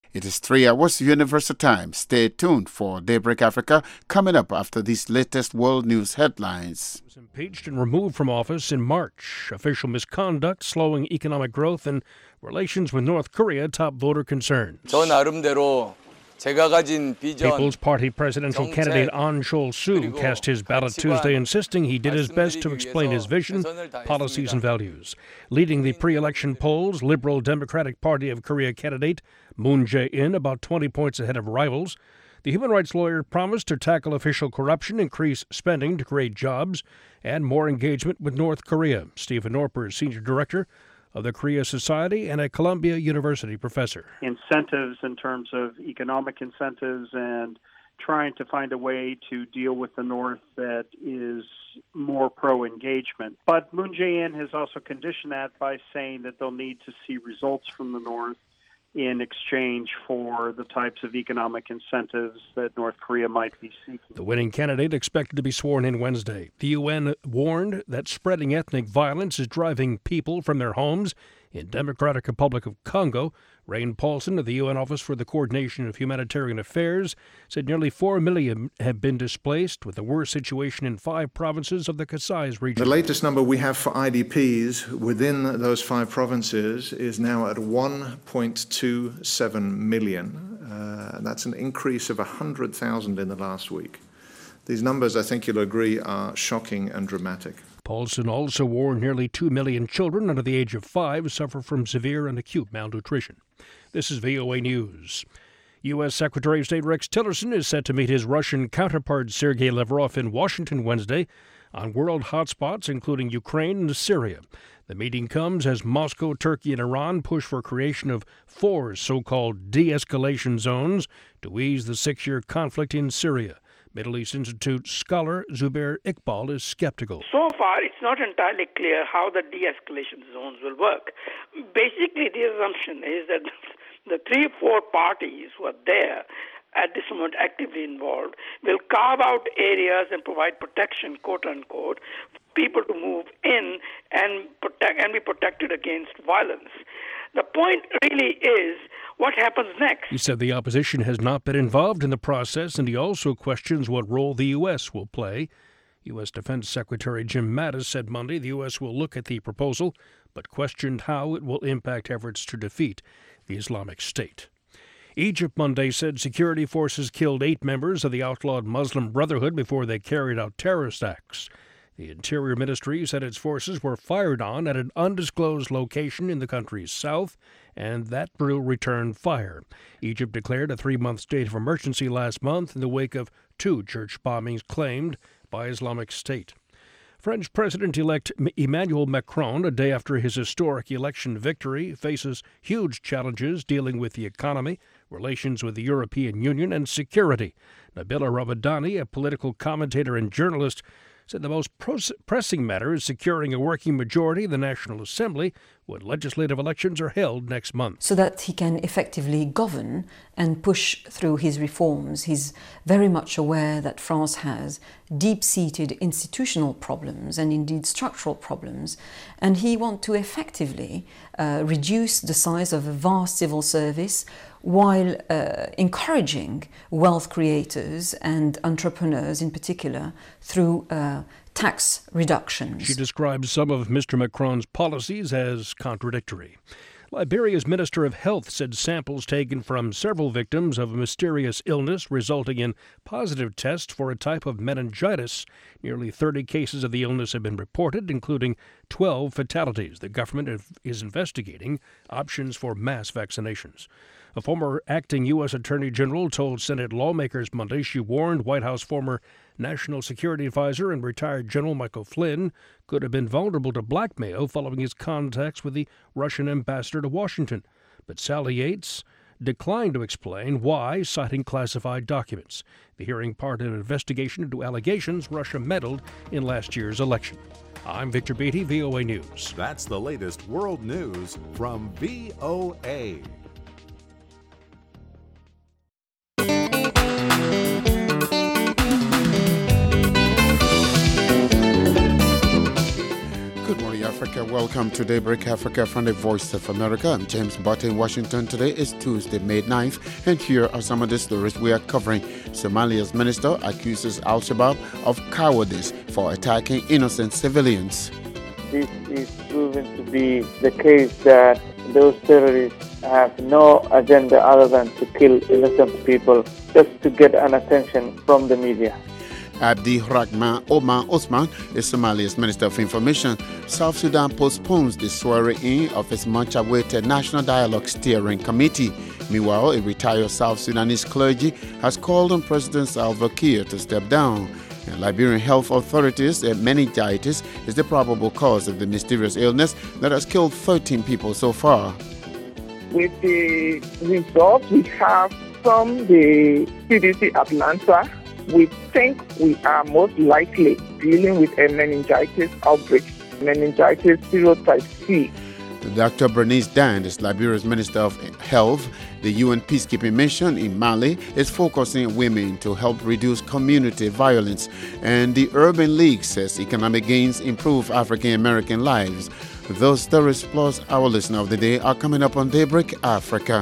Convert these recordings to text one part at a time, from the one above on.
It is 3 hours Universal Time. Stay tuned for Daybreak Africa coming up after these latest world news headlines. Was impeached and removed from office in March. Official misconduct, slowing economic growth, and relations with North Korea top voter concerns. 저 나름대로 제가 가진 비전, People's Party presidential candidate Ahn Cheol-soo cast his ballot Tuesday, insisting he did his best to explain his vision, policies, and values. Leading the pre-election polls, Liberal Democratic Party of Korea candidate Moon Jae-in about 20 points ahead of rivals. The human rights lawyer promised to tackle official corruption, increase spending to create jobs, and more engagement with North Korea. Stephen Norper is senior director of the Korea Society and a Columbia University professor. Incentives in terms of economic incentives and trying to find a way to deal with the North that is more pro-engagement. But Moon Jae-in has also conditioned that by saying that they'll need to see results from the North in exchange for the types of economic incentives that North Korea might be seeking. The winning candidate expected to be sworn in Wednesday. The UN warned that spreading ethnic violence is driving people from their homes. In Democratic Republic of Congo, Rain Paulson of the UN Office for the Coordination of Humanitarian Affairs said nearly 4 million have been displaced, with the worst situation in 5 provinces of the Kasai region. The latest number we have for IDPs within those 5 provinces is now at 1.27 million. That's an increase of 100,000 in the last week. These numbers, I think you'll agree, are shocking and dramatic. Paulson also warned nearly 2 million children under the age of 5 suffer from severe and acute malnutrition. This is VOA News. U.S. Secretary of State Rex Tillerson is set to meet his Russian counterpart Sergei Lavrov in Washington Wednesday on world hotspots, including Ukraine and Syria. The meeting comes as Moscow, Turkey, and Iran push for creation of 4 so-called de-escalation zones to ease the 6-year conflict in Syria. Middle East Institute scholar Zubair Iqbal is skeptical. So far, it's not entirely clear how the de-escalation zones will work. Basically, the assumption is that the 3-4 parties who are there at this moment actively involved will carve out areas and provide protection, quote-unquote, for people to move in and be protected against violence. The point really is what happens next. He said the opposition has not been involved in the process, and he also questions what role the U.S. will play. U.S. Defense Secretary Jim Mattis said Monday the U.S. will look at the proposal, but questioned how it will impact efforts to defeat the Islamic State. Egypt Monday said security forces killed 8 members of the outlawed Muslim Brotherhood before they carried out terrorist acts. The Interior Ministry said its forces were fired on at an undisclosed location in the country's south, and that will return fire. Egypt declared a 3-month state of emergency last month in the wake of 2 church bombings claimed by Islamic State. French President-elect Emmanuel Macron, a day after his historic election victory, faces huge challenges dealing with the economy, relations with the European Union, and security. Nabila Ramadani, a political commentator and journalist, said the most pressing matter is securing a working majority in the National Assembly when legislative elections are held next month. So that he can effectively govern and push through his reforms. He's very much aware that France has deep-seated institutional problems and indeed structural problems, and he wants to effectively reduce the size of a vast civil service while encouraging wealth creators and entrepreneurs in particular through tax reductions. She describes some of Mr. Macron's policies as contradictory. Liberia's Minister of Health said samples taken from several victims of a mysterious illness resulting in positive tests for a type of meningitis. Nearly 30 cases of the illness have been reported, including 12 fatalities. The government is investigating options for mass vaccinations. A former acting U.S. Attorney General told Senate lawmakers Monday she warned White House former National Security Advisor and retired General Michael Flynn could have been vulnerable to blackmail following his contacts with the Russian ambassador to Washington. But Sally Yates declined to explain why, citing classified documents. The hearing part of an investigation into allegations Russia meddled in last year's election. I'm Victor Beatty, VOA News. That's the latest world news from VOA. Good morning, Africa. Welcome to Daybreak Africa from the Voice of America. I'm James Butt in Washington. Today is Tuesday, May 9th, and here are some of the stories we are covering. Somalia's minister accuses Al-Shabaab of cowardice for attacking innocent civilians. This is proven to be the case that those terrorists have no agenda other than to kill innocent people just to get an attention from the media. Abdi Rahman Omar Osman is Somalia's Minister of Information. South Sudan postpones the swearing-in of its much-awaited National Dialogue Steering Committee. Meanwhile, a retired South Sudanese clergy has called on President Salva Kiir to step down. And Liberian health authorities say meningitis is the probable cause of the mysterious illness that has killed 13 people so far. With the results we have from the CDC Atlanta, we think we are most likely dealing with a meningitis outbreak, meningitis serotype C. Dr. Bernice Dand is Liberia's Minister of Health. The UN peacekeeping mission in Mali is focusing on women to help reduce community violence. And the Urban League says economic gains improve African American lives. Those stories plus our listener of the day are coming up on Daybreak Africa.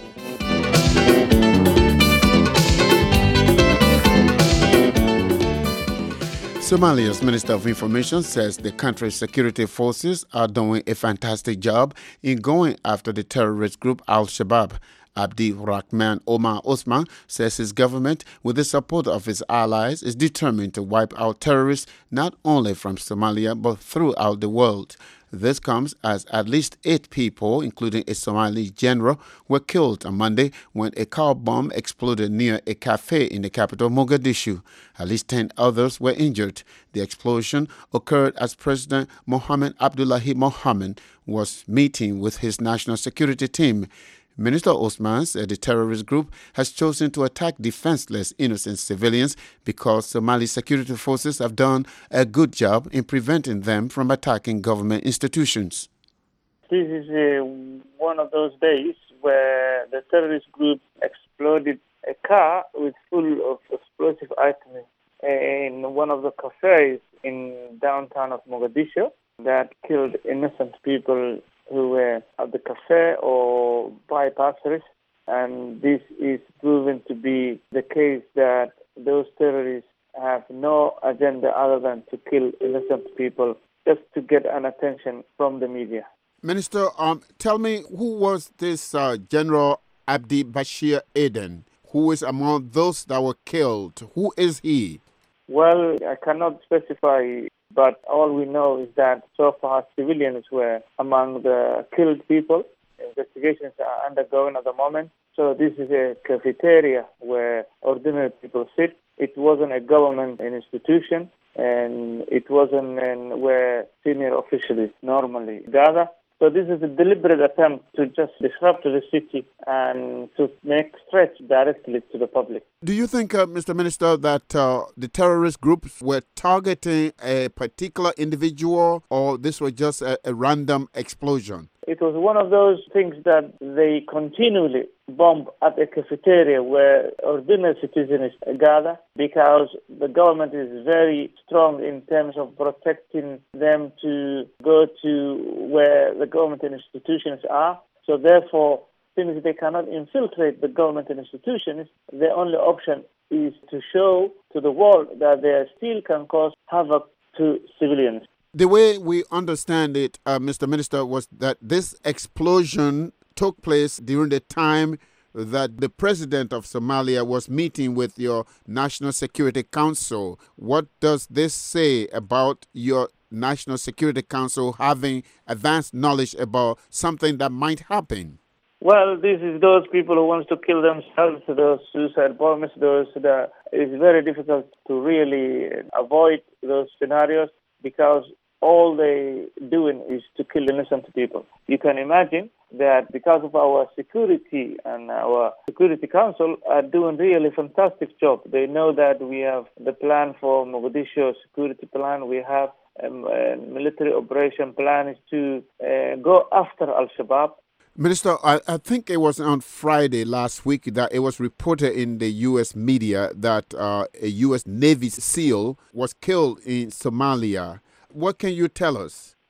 Somalia's Minister of Information says the country's security forces are doing a fantastic job in going after the terrorist group Al-Shabaab. Abdi Rahman Omar Osman says his government, with the support of his allies, is determined to wipe out terrorists not only from Somalia but throughout the world. This comes as at least 8 people, including a Somali general, were killed on Monday when a car bomb exploded near a cafe in the capital, Mogadishu. At least 10 others were injured. The explosion occurred as President Mohamed Abdullahi Mohamed was meeting with his national security team. Minister Osman said the terrorist group has chosen to attack defenseless innocent civilians because Somali security forces have done a good job in preventing them from attacking government institutions. This is one of those days where the terrorist group exploded a car with full of explosive items in one of the cafes in downtown of Mogadishu that killed innocent people who were at the cafe or bypassers, and this is proven to be the case that those terrorists have no agenda other than to kill innocent people just to get an attention from the media. Minister, tell me, who was this General Abdi Bashir Aden, who is among those that were killed? Who is he? Well, I cannot specify, but all we know is that so far civilians were among the killed people. Investigations are undergoing at the moment. So this is a cafeteria where ordinary people sit. It wasn't a government institution, and it wasn't where senior officials normally gather. So this is a deliberate attempt to just disrupt the city and to make threats directly to the public. Do you think, Mr. Minister, that the terrorist groups were targeting a particular individual, or this was just a random explosion? It was one of those things that they continually bomb at a cafeteria where ordinary citizens gather, because the government is very strong in terms of protecting them to go to where the government institutions are. So therefore, since they cannot infiltrate the government institutions, the only option is to show to the world that they still can cause havoc to civilians. The way we understand it, Mr. Minister, was that this explosion took place during the time that the president of Somalia was meeting with your National Security Council. What does this say about your National Security Council having advanced knowledge about something that might happen? Well, this is those people who want to kill themselves, those suicide bombers, those that it's very difficult to really avoid those scenarios, because all they doing is to kill innocent people. You can imagine that because of our security and our Security Council are doing really fantastic job. They know that we have the plan for Mogadishu security plan. We have a military operation plan is to go after Al-Shabaab. Minister, I think it was on Friday last week that it was reported in the U.S. media that a U.S. Navy SEAL was killed in Somalia. What can you tell us?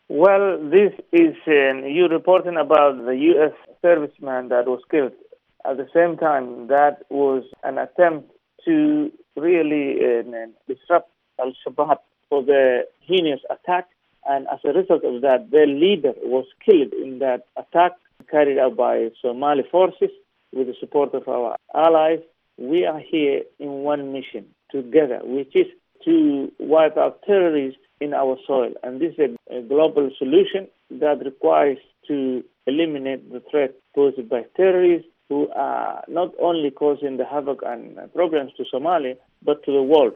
Well, this is you reporting about the U.S. serviceman that was killed. At the same time, that was an attempt to really disrupt Al-Shabaab for the heinous attack. And as a result of that, their leader was killed in that attack carried out by Somali forces with the support of our allies. We are here in one mission together, which is to wipe out terrorists in our soil. And this is a global solution that requires to eliminate the threat posed by terrorists who are not only causing the havoc and problems to Somalia, but to the world.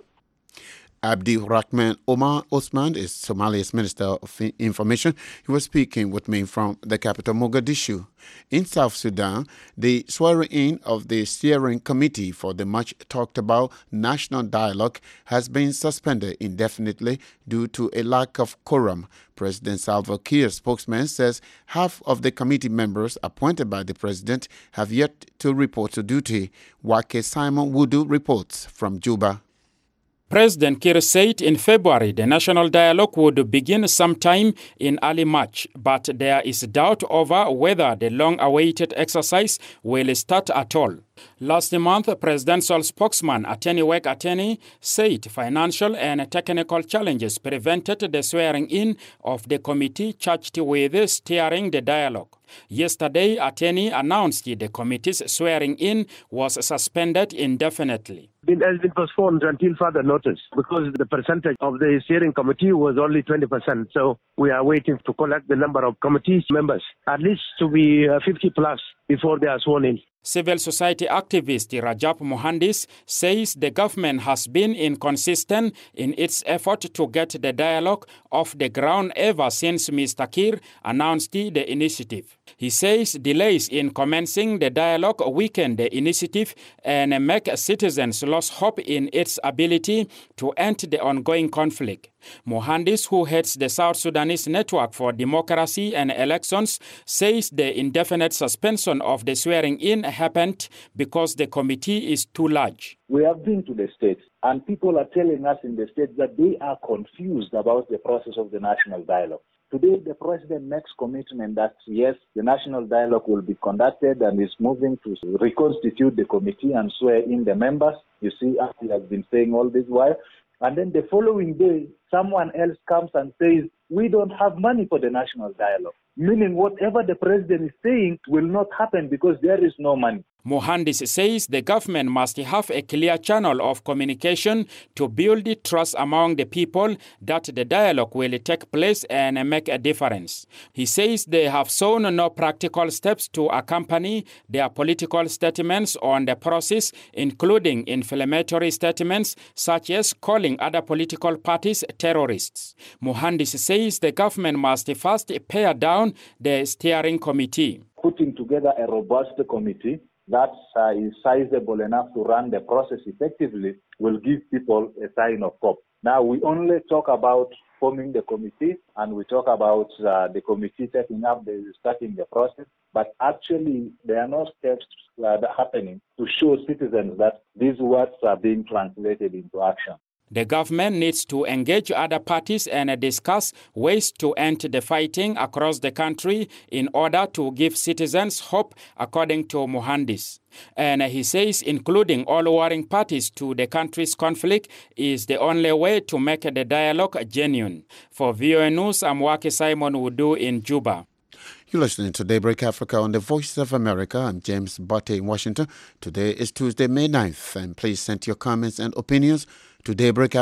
Abdi Rahman Omar Osman is Somalia's Minister of Information. He was speaking with me from the capital, Mogadishu. In South Sudan, the swearing-in of the steering committee for the much-talked-about national dialogue has been suspended indefinitely due to a lack of quorum. President Salva Kiir's spokesman says half of the committee members appointed by the president have yet to report to duty. Wake Simon Wudu reports from Juba. President Kiir said in February the national dialogue would begin sometime in early March, but there is doubt over whether the long-awaited exercise will start at all. Last month, presidential spokesman Ateni Wek Ateni said financial and technical challenges prevented the swearing-in of the committee charged with steering the dialogue. Yesterday, Ateni announced the committee's swearing-in was suspended indefinitely. It has been postponed until further notice because the percentage of the steering committee was only 20%. So we are waiting to collect the number of committee members, at least to be 50 plus before they are sworn in. Civil society activist Rajab Mohandis says the government has been inconsistent in its effort to get the dialogue off the ground ever since Mr. Kiir announced the initiative. He says delays in commencing the dialogue weaken the initiative and make citizens lose hope in its ability to end the ongoing conflict. Mohandis, who heads the South Sudanese Network for Democracy and Elections, says the indefinite suspension of the swearing-in happened because the committee is too large. We have been to the states, and people are telling us in the states that they are confused about the process of the national dialogue. Today, the president makes commitment that, yes, the national dialogue will be conducted and is moving to reconstitute the committee and swear in the members. You see, as he has been saying all this while. And then the following day, someone else comes and says, we don't have money for the national dialogue. Meaning whatever the president is saying will not happen because there is no money. Mohandis says the government must have a clear channel of communication to build trust among the people that the dialogue will take place and make a difference. He says they have shown no practical steps to accompany their political statements on the process, including inflammatory statements such as calling other political parties terrorists. Mohandis says the government must first pare down the steering committee. Putting together a robust committee that is sizable enough to run the process effectively will give people a sign of hope. Now, we only talk about forming the committee and we talk about the committee starting the process, but actually there are no steps happening to show citizens that these words are being translated into action. The government needs to engage other parties and discuss ways to end the fighting across the country in order to give citizens hope, according to Mohandis. And he says including all warring parties to the country's conflict is the only way to make the dialogue genuine. For VOA News, I'm Wake Simon Wudu in Juba. You're listening to Daybreak Africa on the Voice of America. I'm James Botte in Washington. Today is Tuesday, May 9th, and please send your comments and opinions to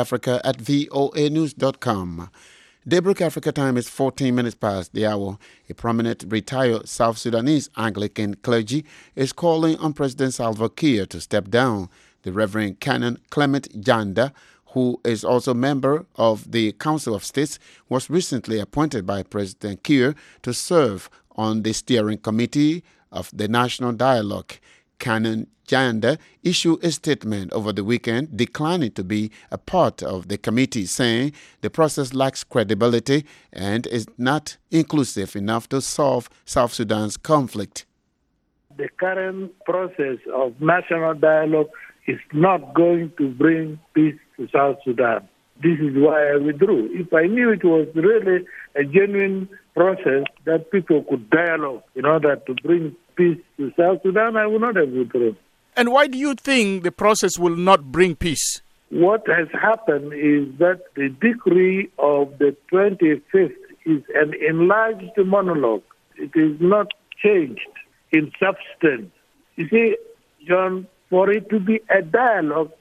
daybreakafrica@voanews.com. Daybreak Africa time is 14 minutes past the hour. A prominent retired South Sudanese Anglican clergy is calling on President Salva Kiir to step down. The Reverend Canon Clement Janda, who is also a member of the Council of States, was recently appointed by President Kiir to serve on the steering committee of the National Dialogue. Canon Janda issued a statement over the weekend declining to be a part of the committee, saying the process lacks credibility and is not inclusive enough to solve South Sudan's conflict. The current process of national dialogue is not going to bring peace to South Sudan. This is why I withdrew. If I knew it was really a genuine process that people could dialogue in order to bring peace to South Sudan, I would not have withdrawn. And why do you think the process will not bring peace? What has happened is that the decree of the 25th is an enlarged monologue. It is not changed in substance. You see, John, for it to be a dialogue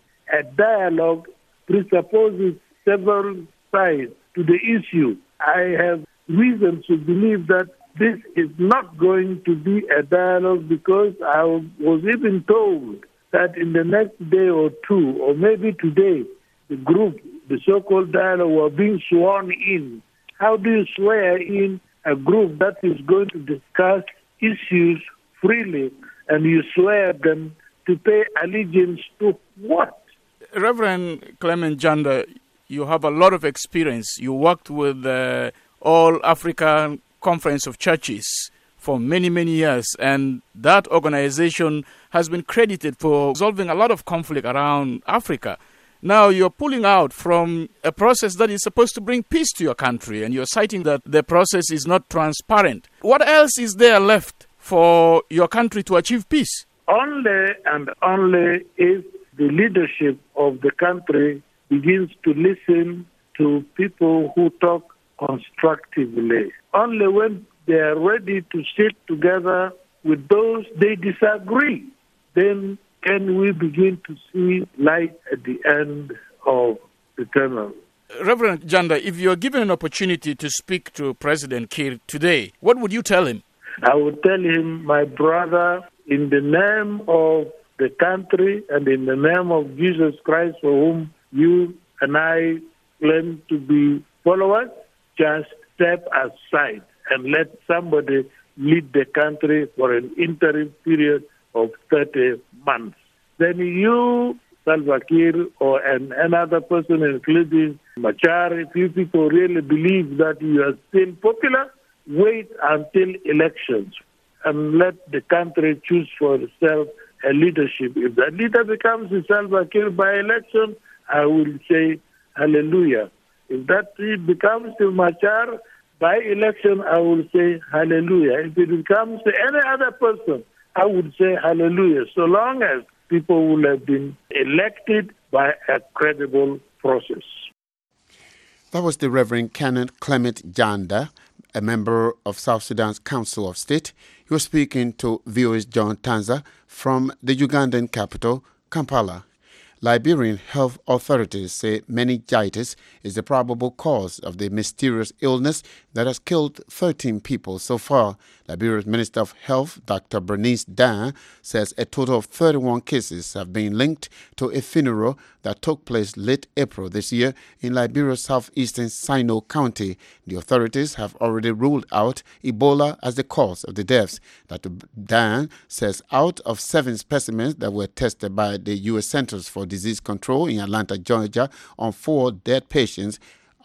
presupposes several sides to the issue. I have reason to believe that this is not going to be a dialogue because I was even told that in the next day or two, or maybe today, the group, the so-called dialogue, were being sworn in. How do you swear in a group that is going to discuss issues freely and you swear them to pay allegiance to what? Reverend Clement Janda, you have a lot of experience. You worked with All African Conference of Churches for many, many years, and that organization has been credited for resolving a lot of conflict around Africa. Now you're pulling out from a process that is supposed to bring peace to your country, and you're citing that the process is not transparent. What else is there left for your country to achieve peace? Only and only if the leadership of the country begins to listen to people who talk constructively. Only when they are ready to sit together with those they disagree, then can we begin to see light at the end of the tunnel. Reverend Janda, if you're given an opportunity to speak to President Kiir today, what would you tell him? I would tell him, my brother, in the name of the country and in the name of Jesus Christ, for whom you and I claim to be followers, just step aside and let somebody lead the country for an interim period of 30 months. Then you, Salva Kiir, or another person, including Machar, if you people really believe that you are still popular, wait until elections and let the country choose for itself a leadership. If that leader becomes Salva Kiir by election, I will say hallelujah. If that becomes Machar by election, I will say hallelujah. If it becomes any other person, I would say hallelujah, so long as people will have been elected by a credible process. That was the Reverend Kenneth Clement Janda, a member of South Sudan's Council of State. He was speaking to VOA's John Tanza from the Ugandan capital, Kampala. Liberian health authorities say meningitis is the probable cause of the mysterious illness that has killed 13 people so far. Liberia's Minister of Health, Dr. Bernice Dan, says a total of 31 cases have been linked to a funeral that took place late April this year in Liberia's southeastern Sino County. The authorities have already ruled out Ebola as the cause of the deaths. Dr. Dan says out of 7 specimens that were tested by the U.S. Centers for Disease Control in Atlanta, Georgia, on 4 dead patients,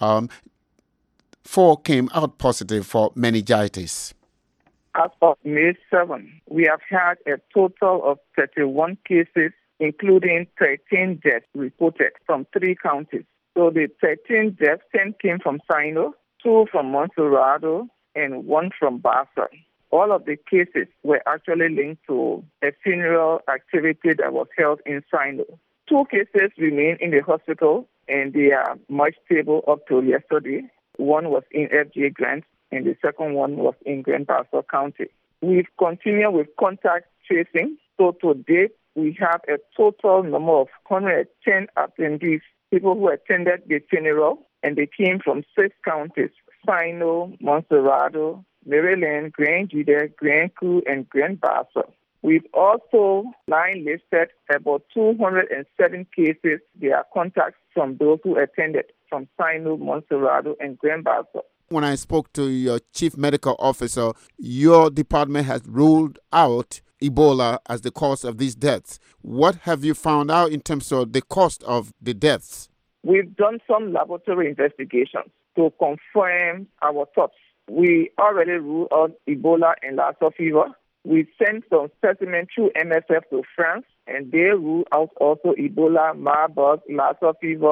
4 came out positive for meningitis. As of May 7, we have had a total of 31 cases, including 13 deaths reported from 3 counties. So the 13 deaths, 10 came from Sino, 2 from Monserrado, and 1 from Bassa. All of the cases were actually linked to a funeral activity that was held in Sino. 2 cases remain in the hospital, and they are much stable up till yesterday. One was in FJ Grant, and the second one was in Grand Bassa County. We've continued with contact tracing. So to date, we have a total number of 110 attendees, people who attended the funeral, and they came from 6 counties: Sino, Monserrado, Maryland, Grand Juda, Grand Coup, and Grand Bassa. We've also line listed about 207 cases. They are contacts from those who attended from Sino, Monserrado, and Grand Bassa. When I spoke to your chief medical officer, your department has ruled out Ebola as the cause of these deaths. What have you found out in terms of the cost of the deaths? We've done some laboratory investigations to confirm our thoughts. We already ruled out Ebola and Lassa fever. We sent some specimens through MSF to France, and they ruled out also Ebola, Marburg, Lassa fever,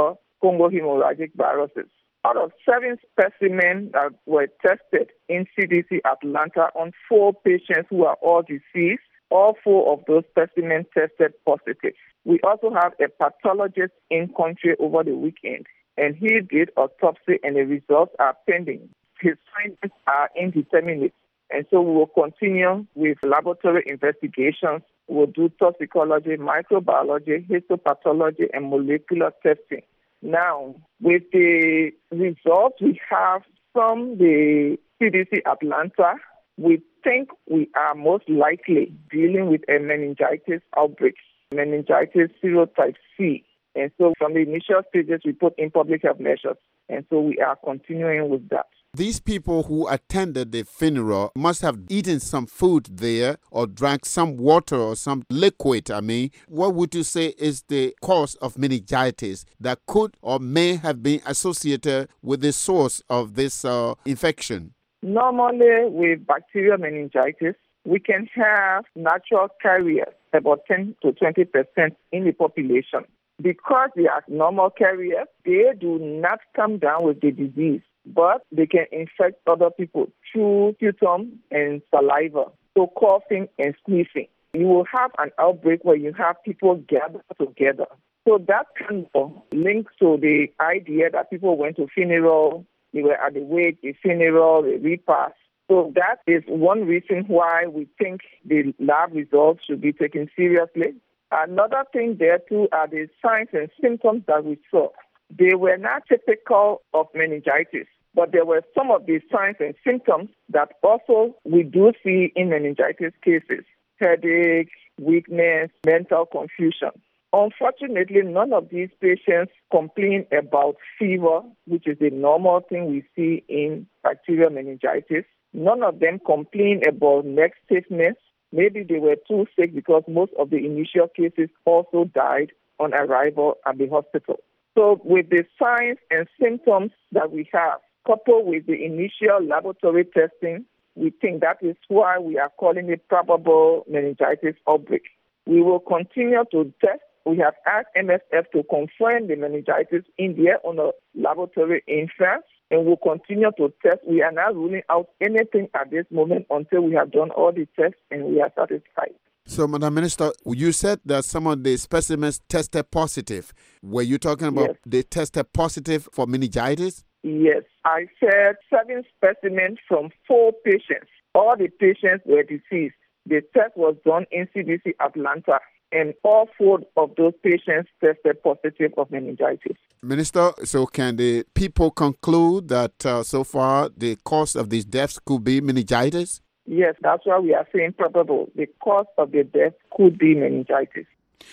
Congo hemorrhagic viruses. Out of 7 specimens that were tested in CDC Atlanta on 4 patients who are all deceased, all 4 of those specimens tested positive. We also have a pathologist in country over the weekend, and he did autopsy and the results are pending. His findings are indeterminate, and so we will continue with laboratory investigations. We'll do toxicology, microbiology, histopathology, and molecular testing. Now, with the results we have from the CDC Atlanta, we think we are most likely dealing with a meningitis outbreak, meningitis serotype C. And so from the initial stages, we put in public health measures. And so we are continuing with that. These people who attended the funeral must have eaten some food there or drank some water or some liquid. What would you say is the cause of meningitis that could or may have been associated with the source of this infection? Normally, with bacterial meningitis, we can have natural carriers, about 10 to 20% in the population. Because they are normal carriers, they do not come down with the disease, but they can infect other people through sputum and saliva, so coughing and sneezing. You will have an outbreak where you have people gather together. So that kind of links to the idea that people went to funeral, they were at the wake, the funeral, the repast. So that is one reason why we think the lab results should be taken seriously. Another thing there too are the signs and symptoms that we saw. They were not typical of meningitis, but there were some of the signs and symptoms that also we do see in meningitis cases: headache, weakness, mental confusion. Unfortunately, none of these patients complain about fever, which is a normal thing we see in bacterial meningitis. None of them complain about neck stiffness. Maybe they were too sick because most of the initial cases also died on arrival at the hospital. So with the signs and symptoms that we have, coupled with the initial laboratory testing, we think that is why we are calling it probable meningitis outbreak. We will continue to test. We have asked MSF to confirm the meningitis in their own laboratory in France, and we'll continue to test. We are not ruling out anything at this moment until we have done all the tests and we are satisfied. So, Madam Minister, you said that some of the specimens tested positive. Were you talking about they tested positive for meningitis? Yes. I said 7 specimens from 4 patients. All the patients were deceased. The test was done in CDC Atlanta, and all 4 of those patients tested positive of meningitis. Minister, so can the people conclude that so far the cause of these deaths could be meningitis? Yes, that's why we are saying probable. The cause of the death could be meningitis.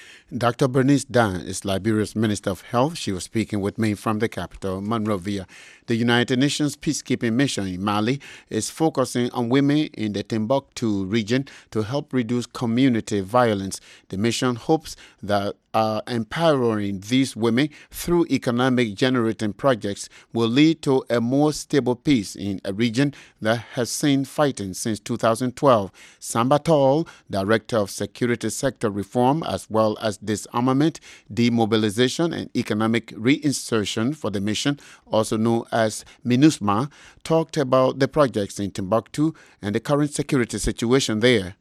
Dr. Bernice Dan is Liberia's Minister of Health. She was speaking with me from the capital, Monrovia. The United Nations peacekeeping mission in Mali is focusing on women in the Timbuktu region to help reduce community violence. The mission hopes that empowering these women through economic generating projects will lead to a more stable peace in a region that has seen fighting since 2012. Samba Tall, Director of Security Sector Reform as well as Disarmament, Demobilization and Economic Reinsertion for the mission, also known as MINUSMA, talked about the projects in Timbuktu and the current security situation there.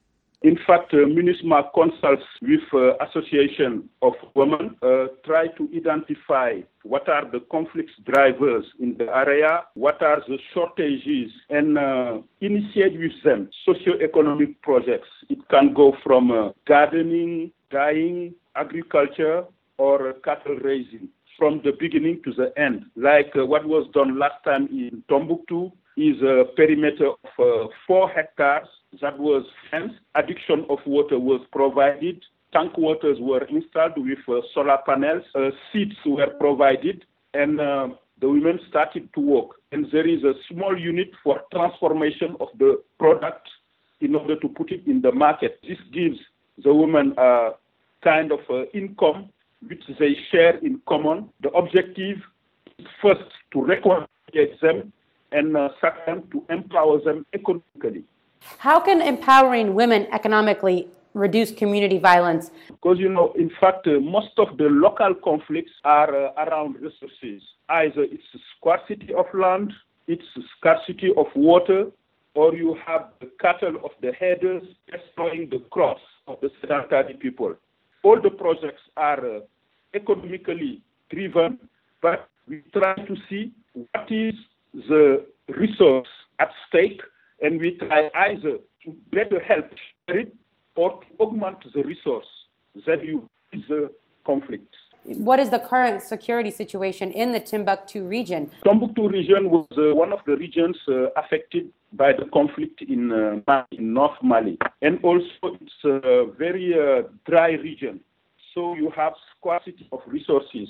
In fact, MINUSMA consults with Association of Women, try to identify what are the conflicts drivers in the area, what are the shortages, and initiate with them socio-economic projects. It can go from gardening, dyeing, agriculture, or cattle raising, from the beginning to the end. Like what was done last time in Timbuktu is a perimeter of 4 hectares. That was fenced. Addiction of water was provided. Tank waters were installed with solar panels. Seeds were provided, and the women started to work. And there is a small unit for transformation of the product in order to put it in the market. This gives the women a kind of income which they share in common. The objective is first to recognize them, and second to empower them economically. How can empowering women economically reduce community violence? Because, in fact, most of the local conflicts are around resources. Either it's scarcity of land, it's scarcity of water, or you have the cattle of the herders destroying the crops of the sedentary people. All the projects are economically driven, but we try to see what is the resource at stake, and we try either to better help it or to augment the resource that you use the conflict. What is the current security situation in the Timbuktu region? Timbuktu region was one of the regions affected by the conflict in North Mali. And also it's a very dry region. So you have scarcity of resources.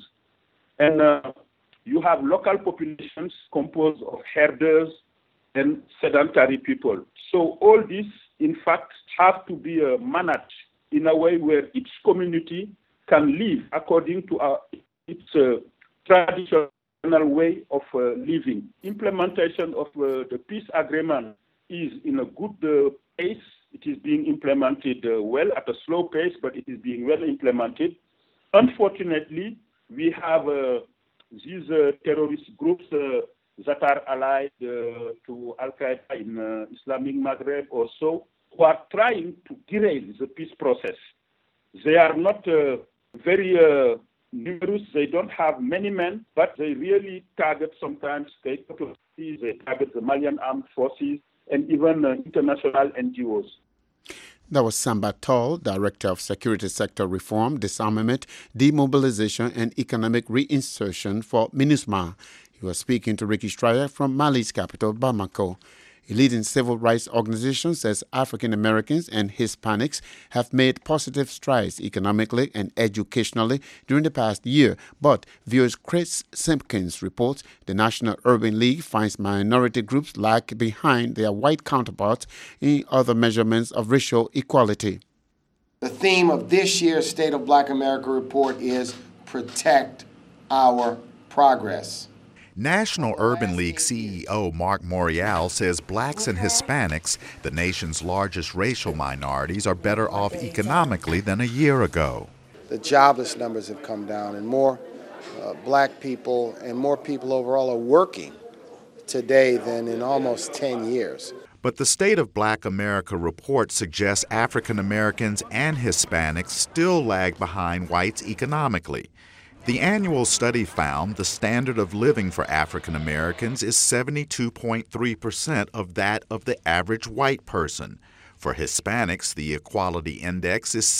And you have local populations composed of herders and sedentary people. So all this, in fact, have to be managed in a way where each community can live according to its traditional way of living. Implementation of the peace agreement is in a good pace. It is being implemented well at a slow pace, but it is being well implemented. Unfortunately, we have these terrorist groups that are allied to Al-Qaeda in Islamic Maghreb or so, who are trying to derail the peace process. They are not very numerous. They don't have many men, but they really target sometimes state authorities, they target the Malian armed forces, and even international NGOs. That was Samba Tall, Director of Security Sector Reform, Disarmament, Demobilization and Economic Reinsertion for MINUSMA. He was speaking to Ricky Stryer from Mali's capital, Bamako. A leading civil rights organization says African Americans and Hispanics have made positive strides economically and educationally during the past year, but viewers Chris Simpkins reports the National Urban League finds minority groups lag behind their white counterparts in other measurements of racial equality. The theme of this year's State of Black America report is Protect Our Progress. National Urban League CEO Mark Morial says blacks and Hispanics, the nation's largest racial minorities, are better off economically than a year ago. The jobless numbers have come down, and more black people and more people overall are working today than in almost 10 years. But the State of Black America report suggests African Americans and Hispanics still lag behind whites economically. The annual study found the standard of living for African Americans is 72.3% of that of the average white person. For Hispanics, the equality index is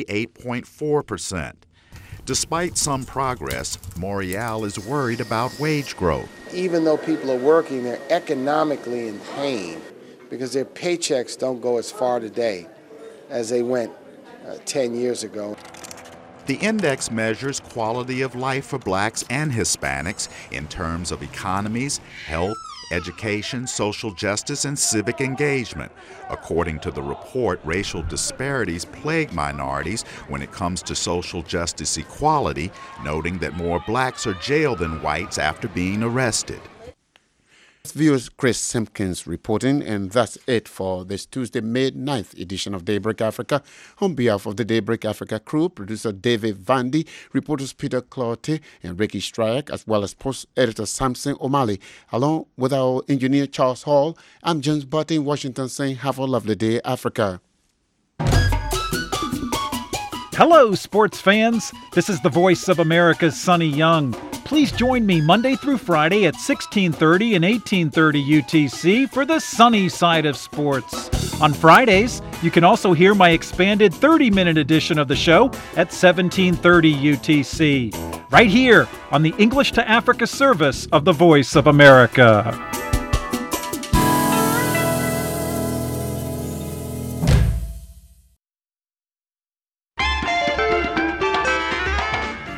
78.4%. Despite some progress, Morial is worried about wage growth. Even though people are working, they're economically in pain because their paychecks don't go as far today as they went 10 years ago. The index measures quality of life for blacks and Hispanics in terms of economies, health, education, social justice, and civic engagement. According to the report, racial disparities plague minorities when it comes to social justice equality, noting that more blacks are jailed than whites after being arrested. Viewers Chris Simpkins reporting, and that's it for this Tuesday, May 9th edition of Daybreak Africa. On behalf of the Daybreak Africa crew, producer David Vandy, reporters Peter Cloete and Ricky Stryak, as well as post editor Samson O'Malley, along with our engineer Charles Hall, I'm James Butt in Washington saying have a lovely day, Africa. Hello, sports fans. This is the voice of America's Sonny Young. Please join me Monday through Friday at 1630 and 1830 UTC for the sunny side of sports. On Fridays, you can also hear my expanded 30-minute edition of the show at 1730 UTC, right here on the English to Africa service of the Voice of America.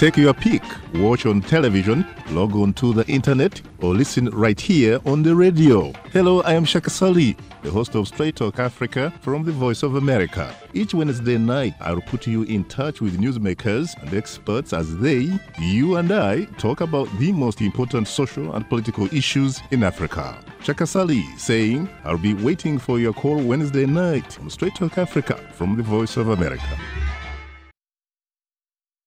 Take your pick. Watch on television, log on to the internet, or listen right here on the radio. Hello, I am Shaka Sali, the host of Straight Talk Africa from the Voice of America. Each Wednesday night, I'll put you in touch with newsmakers and experts as they, you and I, talk about the most important social and political issues in Africa. Shaka Sali saying, I'll be waiting for your call Wednesday night on Straight Talk Africa from the Voice of America.